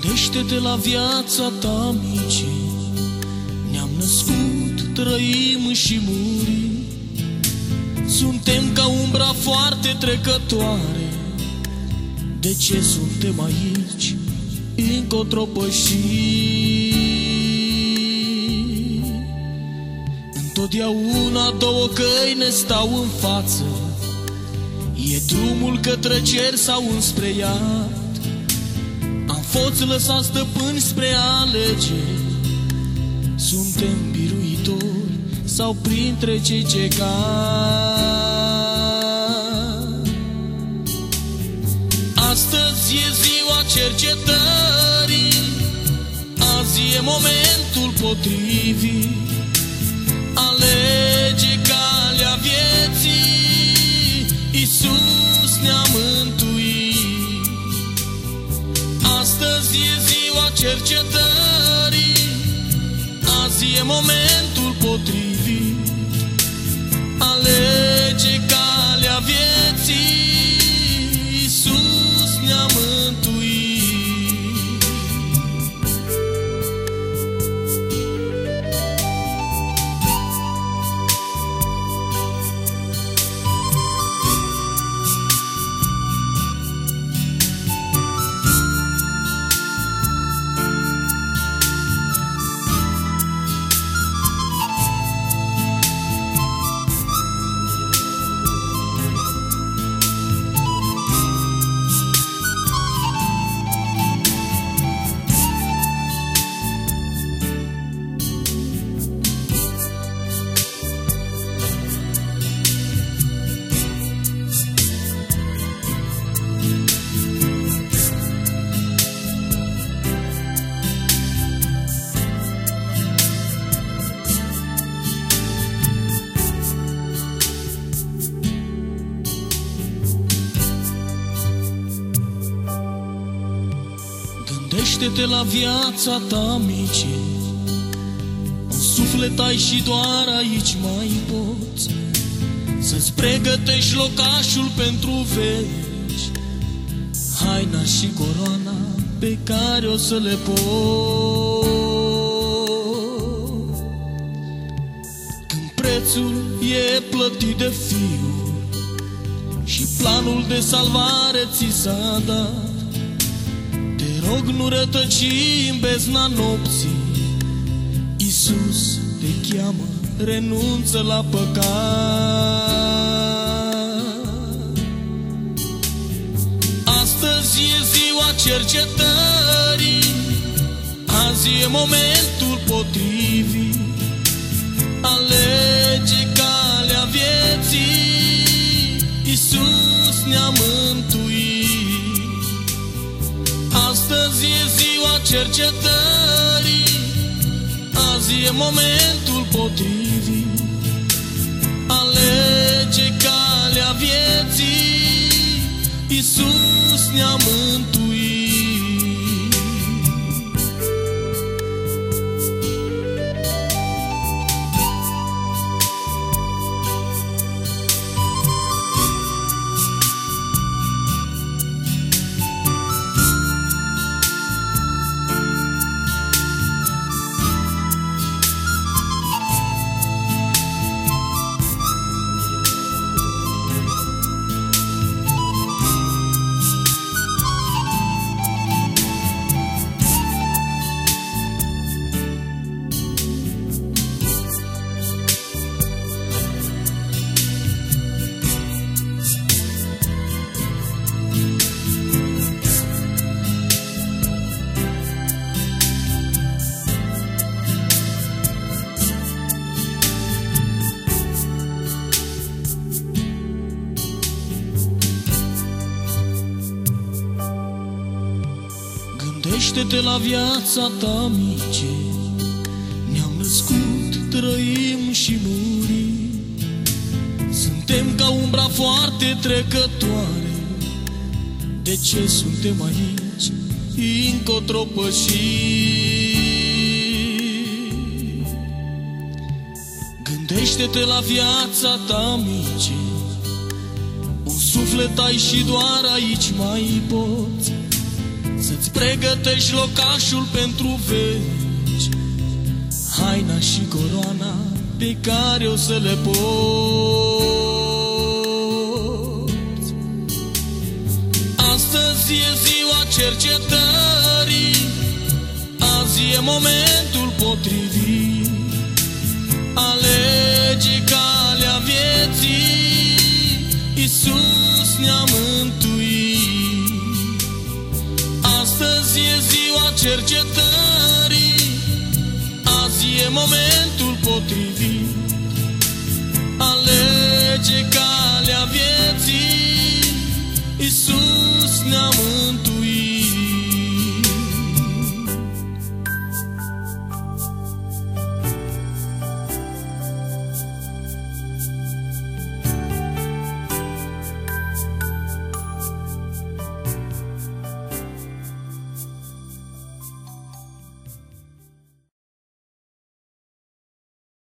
Gândește-te la viața ta, mici. Ne-am născut, trăim și murim. Suntem ca umbra foarte trecătoare. De ce suntem aici, încotro păși? Întotdeauna două căi ne stau în față. E drumul către cer sau înspre iad. Am fost lăsați stăpâni spre alegeri. Suntem biruitori sau printre cei ce cad. Astăzi e ziua cercetării. Azi e momentul potrivit. Alege calea vieții, Iisus ne-a mântuit. Astăzi e ziua cercetării. Azi e momentul potrivit. Alege calea vieții, Iisus ne-a mântuit. Gândește-te la viața ta, mici. Un suflet ai și doar aici mai poți să-ți pregătești locașul pentru veci. Haina și coroana pe care o să le poți. Când prețul e plătit de fiul și planul de salvare ți s-a dat, rog, nu rătăci în bezna nopții. Iisus te cheamă, renunță la păcat. Astăzi e ziua cercetării. Azi e momentul potrivit. Alege calea vieții, Iisus ne-a mântuit. Astăzi e ziua cercetării. Azi e momentul potrivit. Alege calea vieții, Iisus ne-a mântuit. Gândește-te la viața ta, mici. Ne-am născut, trăim și murim. Suntem ca umbra foarte trecătoare. De ce suntem aici, încotro păși? Gândește-te la viața ta, mici. Un suflet ai și doar aici mai poți să-ți pregătești locașul pentru veci, haina și coroana pe care o să le porți. Astăzi e ziua cercetării, azi e momentul potrivit. Alege calea vieții, Iisus ne-a mântuit. Astăzi e ziua cercetării, azi e momentul potrivit. Alege calea vieții, Iisus ne-a mântuit.